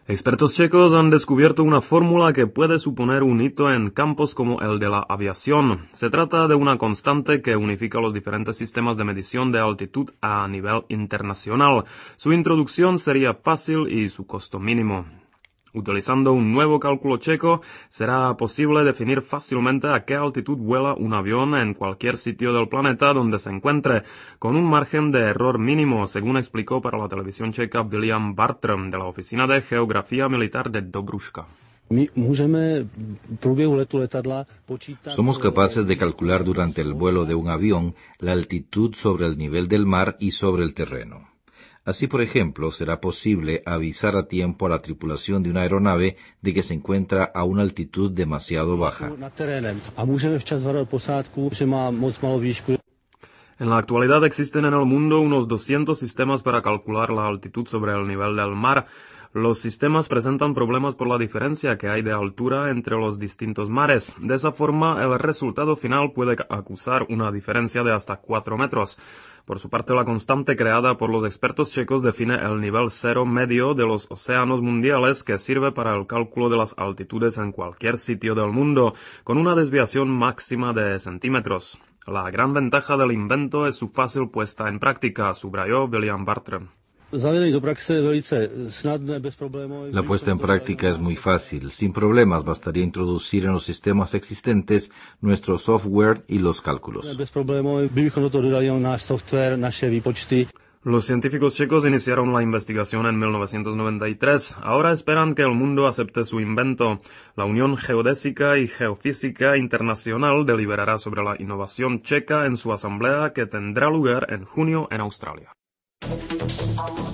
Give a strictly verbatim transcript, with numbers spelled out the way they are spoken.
Expertos checos han descubierto una fórmula que puede suponer un hito en campos como el de la aviación. Se trata de una constante que unifica los diferentes sistemas de medición de altitud a nivel internacional. Su introducción sería fácil y su costo mínimo. Utilizando un nuevo cálculo checo, será posible definir fácilmente a qué altitud vuela un avión en cualquier sitio del planeta donde se encuentre, con un margen de error mínimo, según explicó para la televisión checa William Bartram, de la Oficina de Geografía Militar de Dobruška. Somos capaces de calcular durante el vuelo de un avión la altitud sobre el nivel del mar y sobre el terreno. Así, por ejemplo, será posible avisar a tiempo a la tripulación de una aeronave de que se encuentra a una altitud demasiado baja. En la actualidad existen en el mundo unos doscientos sistemas para calcular la altitud sobre el nivel del mar. Los sistemas presentan problemas por la diferencia que hay de altura entre los distintos mares. De esa forma, el resultado final puede acusar una diferencia de hasta cuatro metros. Por su parte, la constante creada por los expertos checos define el nivel cero medio de los océanos mundiales que sirve para el cálculo de las altitudes en cualquier sitio del mundo, con una desviación máxima de centímetros. La gran ventaja del invento es su fácil puesta en práctica, subrayó William Bartram. La puesta en práctica es muy fácil. Sin problemas bastaría introducir en los sistemas existentes nuestro software y los cálculos. Los científicos checos iniciaron la investigación en mil novecientos noventa y tres. Ahora esperan que el mundo acepte su invento. La Unión Geodésica y Geofísica Internacional deliberará sobre la innovación checa en su asamblea que tendrá lugar en junio en Australia.